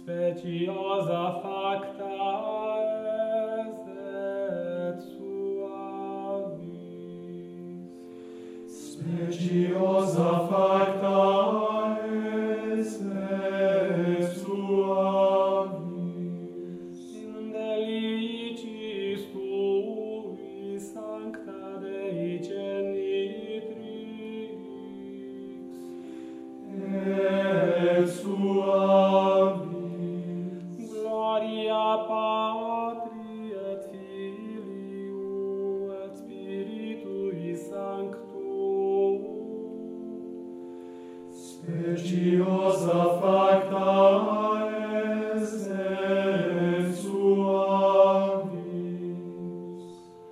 Speciosa facta es et suavis. Speciosa facta es et suavis. In delicis tui sancta Dei genitrix. Et suavis. Gloria Patri et Filii et Spiritui Sancto. Speciosa